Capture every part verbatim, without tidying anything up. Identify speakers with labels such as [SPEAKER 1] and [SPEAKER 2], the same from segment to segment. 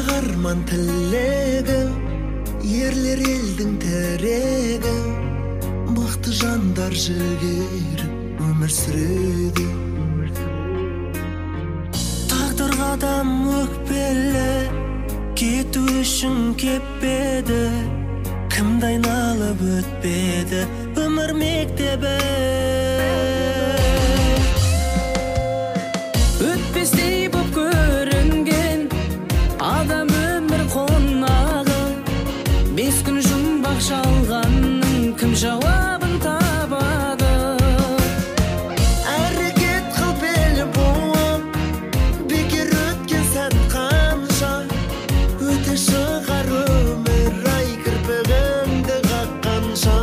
[SPEAKER 1] Арман тілегі, ерлер елдің тірегі, мықты жандар жігері өмір сүреді. Тағдыр қадам өкпелі, кету үшін кеппеді, кімді айналып өтпеді өмір мектебі.
[SPEAKER 2] Өтпестей боп көрінген адам өмір қонағы, бес күн жұмбақ шалғанның кім жауабын табады?
[SPEAKER 1] Әрекет қыл бел буып, бекер өткен сәт қанша, өте шығар өмір ай кірпігіңді қаққанша.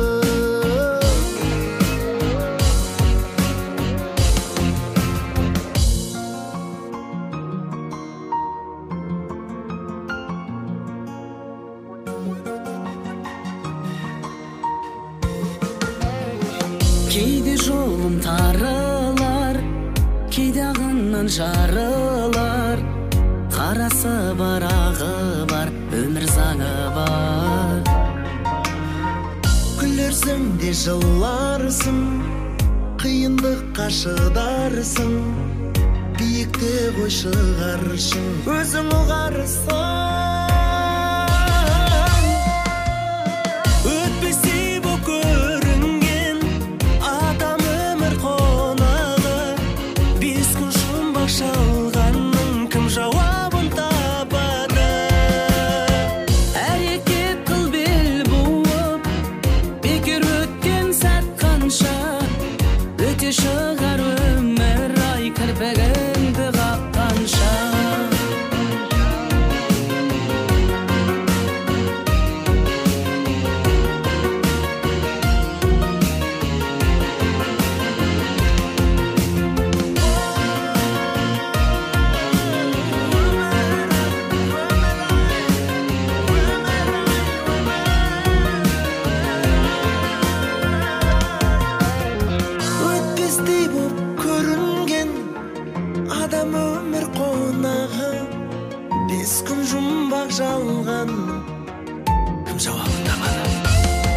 [SPEAKER 2] Кейде жолым тарылар, кейде ағынан жарылар, қарасы бар, ағы бар, өмір заңы бар.
[SPEAKER 1] Күлерсің де жыларсың, қиындыққа шыдарсың, биікте ғой шығаршың, өзің ұғарсың. Өтпестей боп көрінген адам өмір қонағы, бес күн жұмбақ шалғанның кім жауабын табады?
[SPEAKER 2] Әрекет қыл бел буып, бекер өткен сәт қанша, өте шығар өмір ай кірпігіңді қаққанша.
[SPEAKER 1] Өтпестей боп көрінген адам өмір қонағы, бес күн жұмбақ жалған, кім жауабын табады?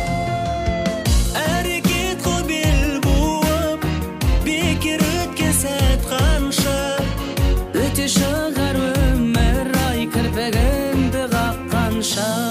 [SPEAKER 1] Әрекет қыл бел буып, бекер өткен сәт қанша,
[SPEAKER 2] Өте шығар өмір ай кірпігіңді қаққанша.